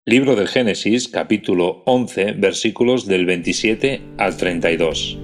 Libro del Génesis, capítulo 11, versículos del 27 al 32.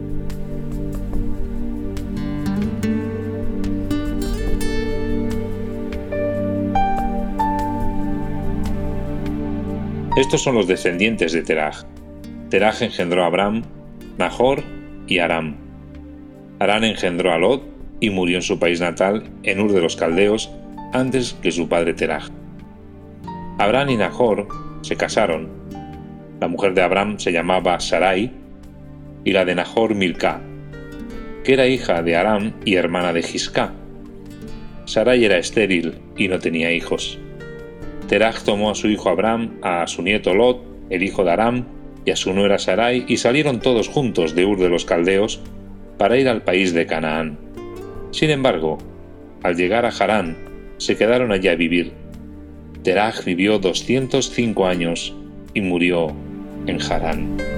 Estos son los descendientes de Teraj. Teraj engendró a Abram, Nahor y Aram. Harán engendró a Lot y murió en su país natal, en Ur de los Caldeos, antes que su padre Teraj. Abram y Nahor se casaron. La mujer de Abram se llamaba Sarai y la de Nahor Milcá, que era hija de Aram y hermana de Giscá. Sarai era estéril y no tenía hijos. Teraj tomó a su hijo Abram, a su nieto Lot, el hijo de Aram, y a su nuera Sarai, y salieron todos juntos de Ur de los Caldeos para ir al país de Canaán. Sin embargo, al llegar a Harán, se quedaron allí a vivir. Teraj vivió 205 años y murió en Harán.